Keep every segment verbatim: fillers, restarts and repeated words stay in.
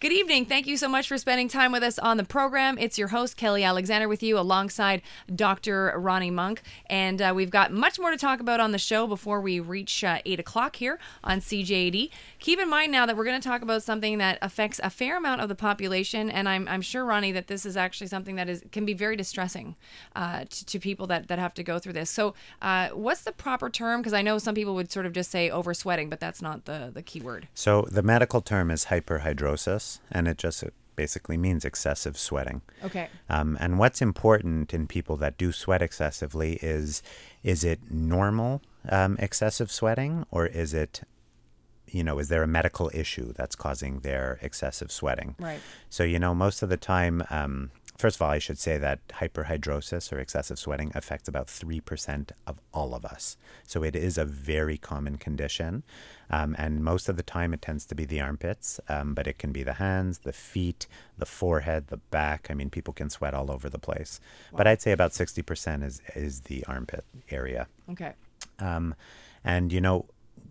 Good evening. Thank you so much for spending time with us on the program. It's your host, Kelly Alexander, with you alongside Doctor Ronnie Monk. And uh, we've got much more to talk about on the show before we reach uh, eight o'clock here on C J A D. Keep in mind now that we're going to talk about something that affects a fair amount of the population. And I'm, I'm sure, Ronnie, that this is actually something that is can be very distressing uh, to, to people that, that have to go through this. So uh, what's the proper term? Because I know some people would sort of just say over sweating, but that's not the, the key word. So the medical term is hyperhidrosis, and it just it basically means excessive sweating. Okay. Um, and what's important in people that do sweat excessively is, is it normal um, excessive sweating, or is it, you know, is there a medical issue that's causing their excessive sweating? Right. So, you know, most of the time, um, first of all, I should say that hyperhidrosis or excessive sweating affects about three percent of all of us. So it is a very common condition. Um, and most of the time it tends to be the armpits, um, but it can be the hands, the feet, the forehead, the back. I mean, people can sweat all over the place. Wow. But I'd say about sixty percent is, is the armpit area. Okay. Um, and, you know,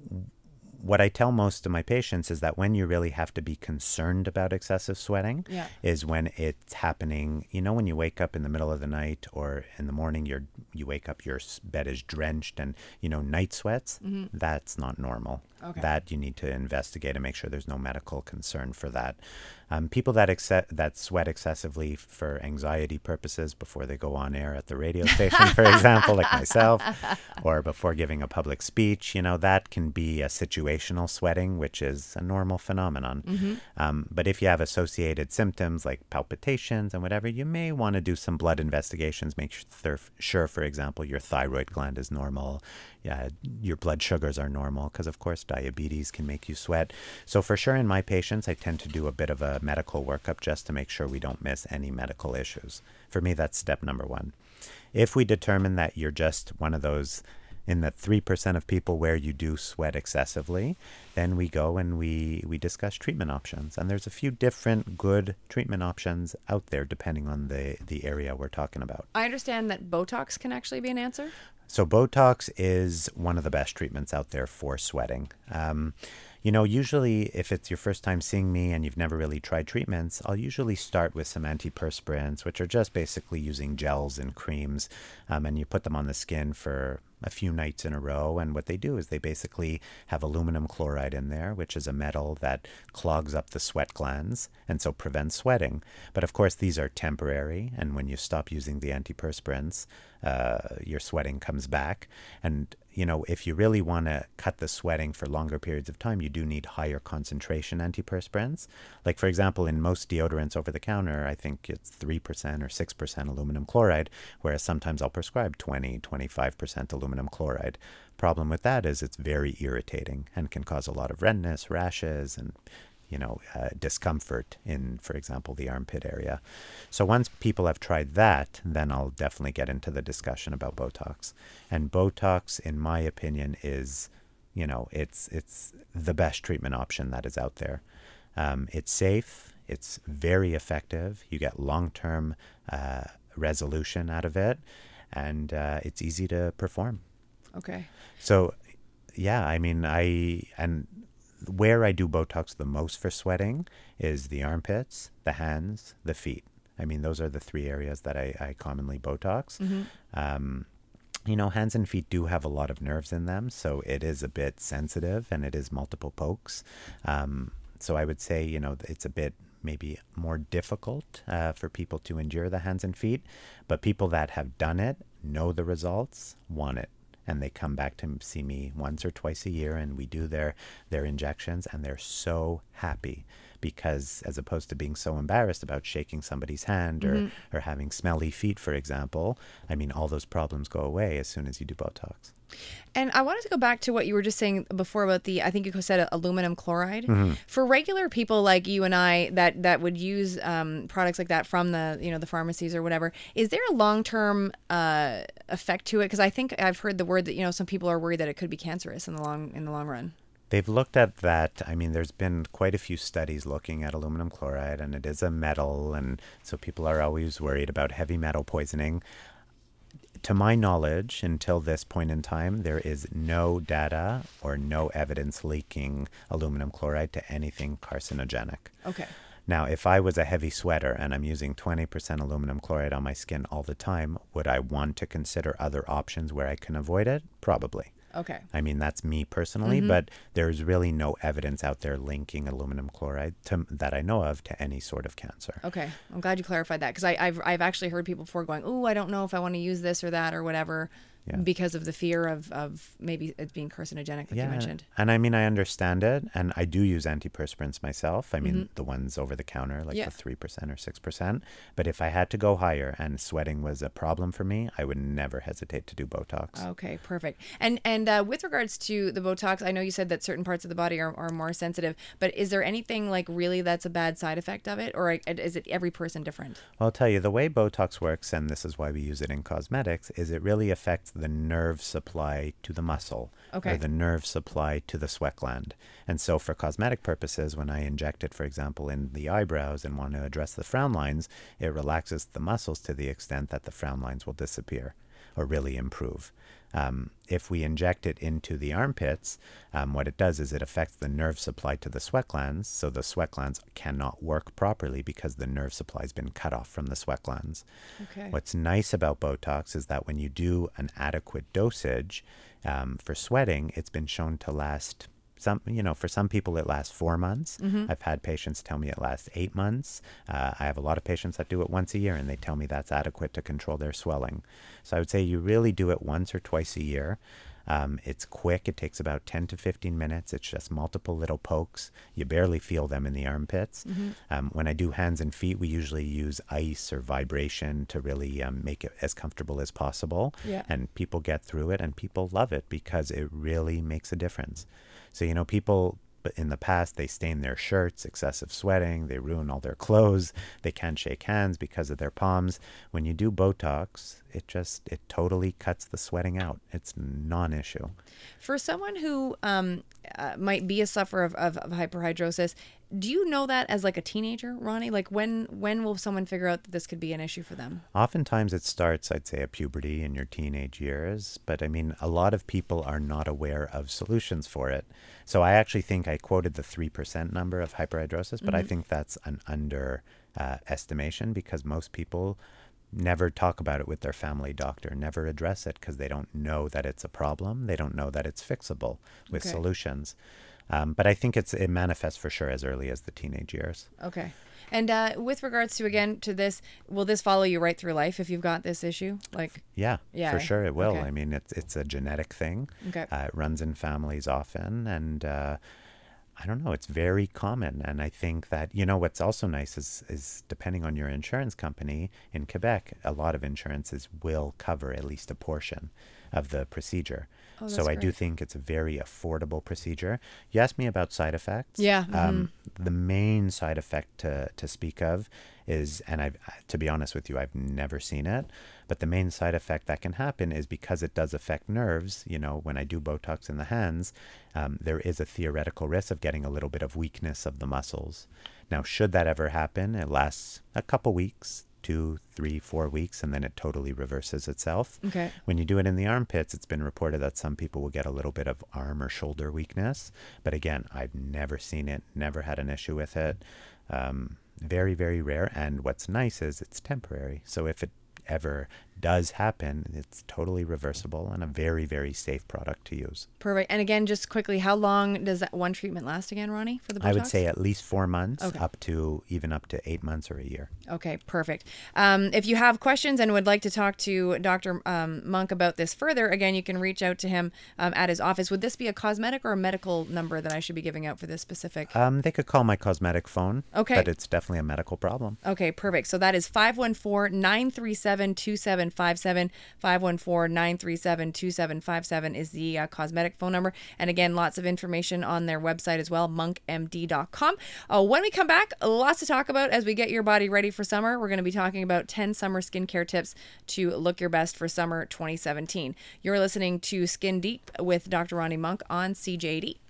what I tell most of my patients is that when you really have to be concerned about excessive sweating yeah. is when it's happening, you know, when you wake up in the middle of the night or in the morning, you're, you wake up, your bed is drenched and, you know, night sweats, mm-hmm. that's not normal. Okay. That you need to investigate and make sure there's no medical concern for that. Um, people that accept, that sweat excessively for anxiety purposes before they go on air at the radio station, for example, like myself, or before giving a public speech, you know, that can be a situational sweating, which is a normal phenomenon. Mm-hmm. Um, but if you have associated symptoms like palpitations and whatever, you may want to do some blood investigations, make sure, sure for example, your thyroid gland is normal, yeah, your blood sugars are normal, because of course diabetes can make you sweat. So for sure in my patients, I tend to do a bit of a medical workup just to make sure we don't miss any medical issues. For me, that's step number one. If we determine that you're just one of those in the three percent of people where you do sweat excessively, then we go and we, we discuss treatment options. And there's a few different good treatment options out there depending on the, the area we're talking about. I understand that Botox can actually be an answer. So Botox is one of the best treatments out there for sweating. Um, you know, usually if it's your first time seeing me and you've never really tried treatments, I'll usually start with some antiperspirants, which are just basically using gels and creams, um, and you put them on the skin for a few nights in a row. And what they do is they basically have aluminum chloride in there, which is a metal that clogs up the sweat glands and so prevents sweating. But of course, these are temporary. And when you stop using the antiperspirants, uh, your sweating comes back. And, you know, if you really want to cut the sweating for longer periods of time, you do need higher concentration antiperspirants. Like, for example, in most deodorants over the counter, I think it's three percent or six percent aluminum chloride, whereas sometimes I'll prescribe twenty, twenty-five percent aluminum chloride. Problem with that is it's very irritating and can cause a lot of redness, rashes, and you know, uh, discomfort in, for example, the armpit area. So once people have tried that, then I'll definitely get into the discussion about Botox. And Botox, in my opinion, is, you know, it's it's the best treatment option that is out there. Um, it's safe. It's very effective. You get long-term uh, resolution out of it, and uh, it's easy to perform. Okay. So, yeah, I mean, I and. Where I do Botox the most for sweating is the armpits, the hands, the feet. I mean, those are the three areas that I, I commonly Botox. Mm-hmm. Um, you know, hands and feet do have a lot of nerves in them, so it is a bit sensitive and it is multiple pokes. Um, so I would say, you know, it's a bit maybe more difficult uh, for people to endure the hands and feet, but people that have done it, know the results, want it. And they come back to see me once or twice a year and we do their, their injections and they're so happy because as opposed to being so embarrassed about shaking somebody's hand or, mm-hmm. or having smelly feet, for example, I mean, all those problems go away as soon as you do Botox. And I wanted to go back to what you were just saying before about the, I think you said aluminum chloride. Mm-hmm. For regular people like you and I that, that would use um, products like that from the, you know, the pharmacies or whatever, is there a long-term uh, effect to it? Because I think I've heard the word that, you know, some people are worried that it could be cancerous in the long in the long run. They've looked at that. I mean, there's been quite a few studies looking at aluminum chloride, and it is a metal, and so people are always worried about heavy metal poisoning. To my knowledge, until this point in time, there is no data or no evidence linking aluminum chloride to anything carcinogenic. Okay. Now, if I was a heavy sweater and I'm using twenty percent aluminum chloride on my skin all the time, would I want to consider other options where I can avoid it? Probably. Okay. I mean, that's me personally, Mm-hmm. but there's really no evidence out there linking aluminum chloride to, that I know of to any sort of cancer. Okay. I'm glad you clarified that because I've, I've actually heard people before going, oh, I don't know if I want to use this or that or whatever. Yeah. Because of the fear of, of maybe it being carcinogenic, like you mentioned. And I mean, I understand it. And I do use antiperspirants myself. I mean, Mm-hmm. the ones over the counter, like Yeah. the three percent or six percent. But if I had to go higher and sweating was a problem for me, I would never hesitate to do Botox. Okay, perfect. And and uh, with regards to the Botox, I know you said that certain parts of the body are, are more sensitive, but is there anything like really that's a bad side effect of it? Or is it every person different? Well, I'll tell you, the way Botox works, and this is why we use it in cosmetics, is it really affects the nerve supply to the muscle Okay. or the nerve supply to the sweat gland. And so for cosmetic purposes, when I inject it, for example, in the eyebrows and want to address the frown lines, it relaxes the muscles to the extent that the frown lines will disappear or really improve. Um, if we inject it into the armpits, um, what it does is it affects the nerve supply to the sweat glands, so the sweat glands cannot work properly because the nerve supply has been cut off from the sweat glands. Okay. What's nice about Botox is that when you do an adequate dosage um, for sweating, it's been shown to last some, you know, for some people it lasts four months. Mm-hmm. I've had patients tell me it lasts eight months. Uh, I have a lot of patients that do it once a year and they tell me that's adequate to control their swelling. So I would say you really do it once or twice a year. Um, it's quick. It takes about ten to fifteen minutes. It's just multiple little pokes. You barely feel them in the armpits. Mm-hmm. Um, when I do hands and feet, we usually use ice or vibration to really um, make it as comfortable as possible. Yeah. And people get through it and people love it because it really makes a difference. So, you know, people in the past, they stain their shirts, excessive sweating, they ruin all their clothes, they can't shake hands because of their palms. When you do Botox, it just, it totally cuts the sweating out. It's non-issue. For someone who um, uh, might be a sufferer of, of, of hyperhidrosis, do you know that as like a teenager, Ronnie? Like when when will someone figure out that this could be an issue for them? Oftentimes it starts, I'd say, at puberty in your teenage years. But I mean, a lot of people are not aware of solutions for it. So I actually think I quoted the three percent number of hyperhidrosis, but Mm-hmm. I think that's an under uh, estimation because most people never talk about it with their family doctor, never address it because they don't know that it's a problem. They don't know that it's fixable with Okay. solutions. Um, but I think it's it manifests for sure as early as the teenage years. Okay. And uh, with regards to, again, to this, will this follow you right through life if you've got this issue? Like, Yeah, Yeah, for sure it will. okay. I mean, it's it's a genetic thing. okay. Uh, it runs in families often, and uh, I don't know, it's very common. And I think that, you know, what's also nice is, is depending on your insurance company in Quebec, a lot of insurances will cover at least a portion of the procedure. Oh, so that's I do great. think it's a very affordable procedure. You asked me about side effects. Yeah, Um, the main side effect to, to speak of is, and I've, to be honest with you, I've never seen it, but the main side effect that can happen is because it does affect nerves. You know, when I do Botox in the hands, um, there is a theoretical risk of getting a little bit of weakness of the muscles. Now, should that ever happen, it lasts a couple weeks, two, three, four weeks, and then it totally reverses itself. Okay. When you do it in the armpits, it's been reported that some people will get a little bit of arm or shoulder weakness. But again, I've never seen it, never had an issue with it. Um, very, very rare. And what's nice is it's temporary. So if it ever does happen, it's totally reversible and a very, very safe product to use. Perfect. And again, just quickly, how long does that one treatment last again, Ronnie, for the Botox? I would say at least four months, Okay. up to even up to eight months or a year. Okay, perfect. Um, if you have questions and would like to talk to Doctor Um, Monk about this further, again, you can reach out to him um, at his office. Would this be a cosmetic or a medical number that I should be giving out for this specific? Um, they could call my cosmetic phone, Okay. but it's definitely a medical problem. Okay, perfect. So that is five one four, nine three seven, two seven five seven. five one four, nine three seven, two seven five seven is the uh, cosmetic phone number. And again, lots of information on their website as well, monk m d dot com. Uh, when we come back, lots to talk about as we get your body ready for summer. We're going to be talking about ten summer skincare tips to look your best for summer twenty seventeen. You're listening to Skin Deep with Doctor Ronnie Monk on C J D.